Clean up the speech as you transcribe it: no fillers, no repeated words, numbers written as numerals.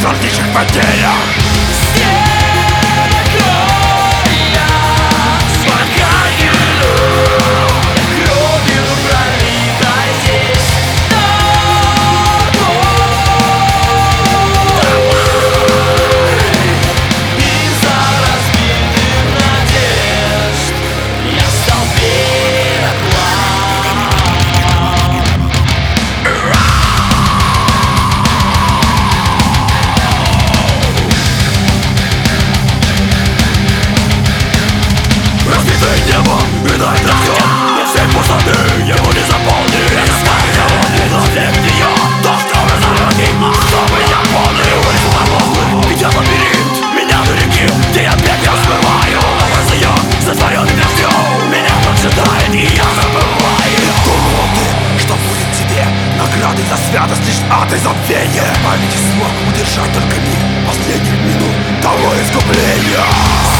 чернейших потерях. Небо, видать на все, но все пустоты его не заполнили. Я его не нее, то, что вы зовете, чтобы я понял. Улицу промозглый, идет лабиринт, меня до реки, где я опять не успеваю. Образ ее, сотворенный дождем, меня поджидает, и я забываю. Думал ты, что будет тебе награды за святость, лишь ад и забвение. В памяти смог удержать только миг последних минут того искупления.